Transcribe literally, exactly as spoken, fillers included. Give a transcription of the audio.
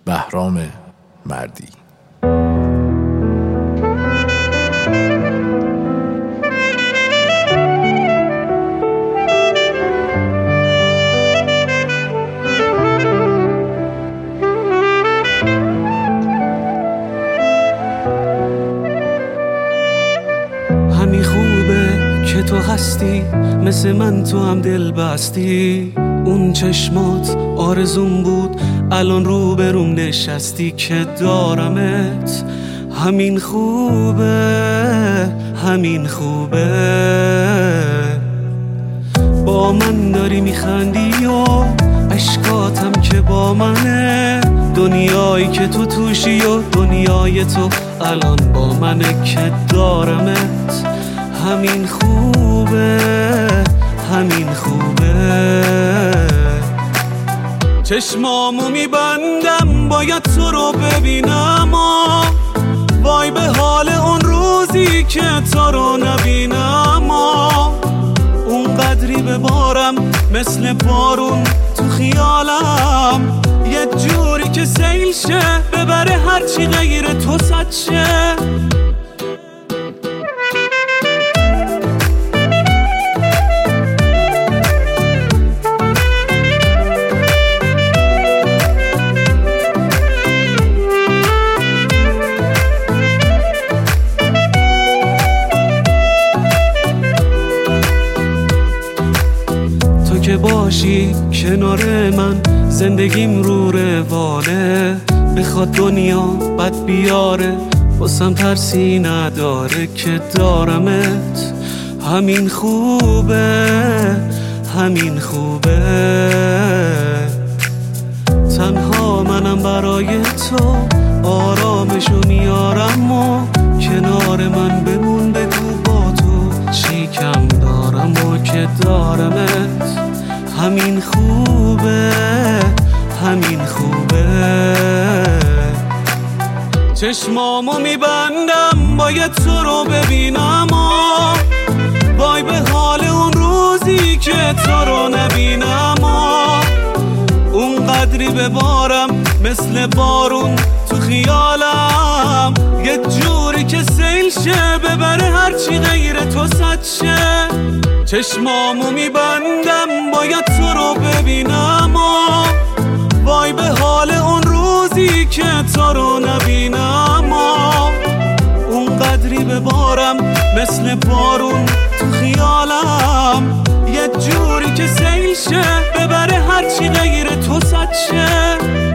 بهرام مردی. همین خوبه که تو هستی، مثل من تو هم دل بستی. اون چشمات آرزون بود، الان رو بروم نشستی که دارمت. همین خوبه، همین خوبه. با من داری میخندی و عشقاتم که با منه. دنیایی که تو توشی و دنیای تو الان با منه که دارمت. همین خوبه، همین خوبه. چشمامو میبندم باید تو رو ببینم و وای به حال اون روزی که تو رو نبینم و اون قدری ببارم مثل بارون تو خیالم، یه جوری که سیل شه ببره هرچی غیر تو صد شه. که باشی کنار من زندگیم رو رواله. بخواد دنیا بد بیاره واسم ترسی نداره که دارمت. همین خوبه، همین خوبه. تنها منم برای تو آرامشو میارم و کنار من بمون، بگو با تو چی کم دارم و که دارمت. همین خوبه، همین خوبه. چشمامو میبندم باید تو رو ببینم و وای به حال اون روزی که تو رو نبینم و اون قدری ببارم مثل بارون تو خیالم، یه جوری که سیل شه ببره هرچی غیر تو صد شه. چشمامو میبندم باید تو رو ببینم و وای به حال اون روزی که تو رو نبینم و اون قدری ببارم مثل بارون تو خیالم، یه جوری که سیل شه ببره هرچی غیر تو صد شه.